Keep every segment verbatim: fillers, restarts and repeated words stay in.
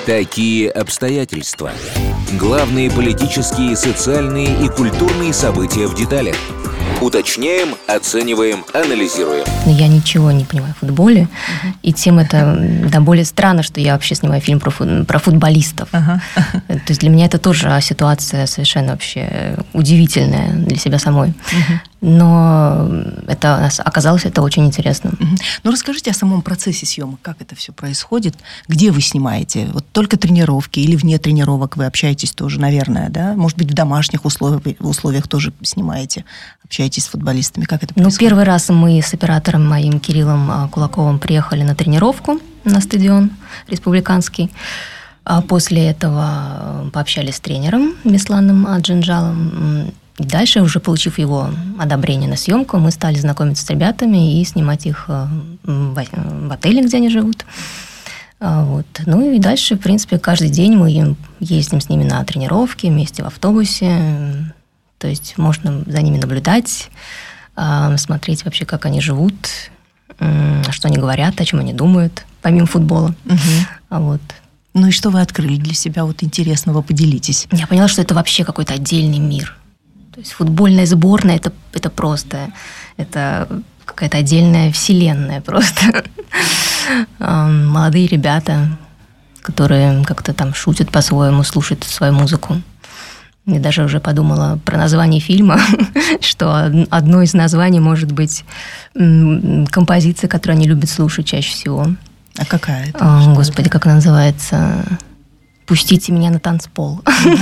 Такие обстоятельства. Главные политические, социальные и культурные события в деталях. Уточняем, оцениваем, анализируем. Я ничего не понимаю в футболе, uh-huh. и тем это да, более странно, что я вообще снимаю фильм про, фут, про футболистов. Uh-huh. То есть для меня это тоже ситуация совершенно вообще удивительная для себя самой. Uh-huh. Но это оказалось это очень интересно. Uh-huh. Ну, расскажите о самом процессе съемок, как это все происходит, где вы снимаете? Вот только тренировки или вне тренировок вы общаетесь тоже, наверное, да? Может быть, в домашних условиях, условиях тоже снимаете, общаетесь с футболистами? Как это происходит? Ну, первый раз мы с оператором моим Кириллом Кулаковым приехали на тренировку на стадион республиканский. А после этого пообщались с тренером Бесланом Аджинджалом. И дальше, уже получив его одобрение на съемку, мы стали знакомиться с ребятами и снимать их в отеле, где они живут. Вот. Ну и дальше, в принципе, каждый день мы ездим с ними на тренировки вместе в автобусе. То есть можно за ними наблюдать, смотреть вообще, как они живут, что они говорят, о чем они думают, помимо футбола. Угу. Вот. Ну и что вы открыли для себя вот интересного? Поделитесь. Я поняла, что это вообще какой-то отдельный мир. То есть футбольная сборная это, – это просто, это какая-то отдельная вселенная просто. Молодые ребята, которые как-то там шутят по-своему, слушают свою музыку. Я даже уже подумала про название фильма, что одно из названий может быть композиция, которую они любят слушать чаще всего. А какая это? О, Господи, как она называется? «Пустите меня на танцпол».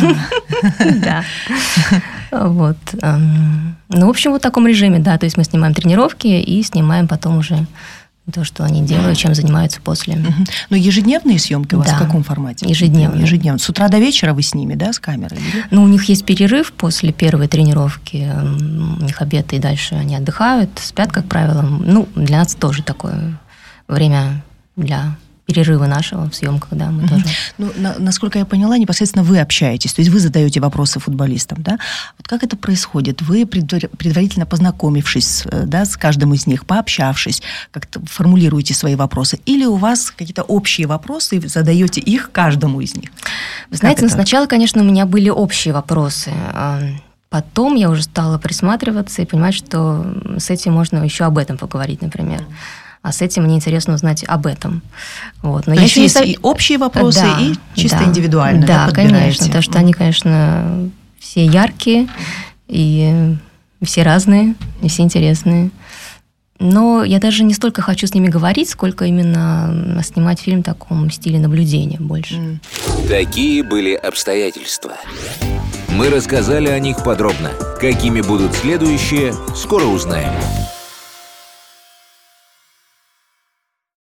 Да. Вот. Ну, в общем, вот в таком режиме, да. То есть мы снимаем тренировки и снимаем потом уже то, что они делают, чем занимаются после. Но ежедневные съемки у вас в каком формате? Ежедневные. Ежедневно. С утра до вечера вы с ними, да, с камерой? Ну, у них есть перерыв после первой тренировки. У них обед, и дальше они отдыхают, спят, как правило. Ну, для нас тоже такое время для перерыва нашего в съемках, да, мы uh-huh. тоже. Ну, на, насколько я поняла, непосредственно вы общаетесь, то есть вы задаете вопросы футболистам, да? Вот как это происходит? Вы, предварительно познакомившись, да, с каждым из них, пообщавшись, как-то формулируете свои вопросы, или у вас какие-то общие вопросы, и вы задаете их каждому из них? Вы знаете, ну, сначала, конечно, у меня были общие вопросы. Потом я уже стала присматриваться и понимать, что с этим можно еще об этом поговорить, например. А с этим мне интересно узнать об этом. Вот. Но То я есть еще есть не... и общие вопросы, да, и чисто да, индивидуально. Да, да, конечно. Потому что они, конечно, все яркие, и все разные, и все интересные. Но я даже не столько хочу с ними говорить, сколько именно снимать фильм в таком стиле наблюдения больше. Такие были обстоятельства. Мы рассказали о них подробно. Какими будут следующие, скоро узнаем.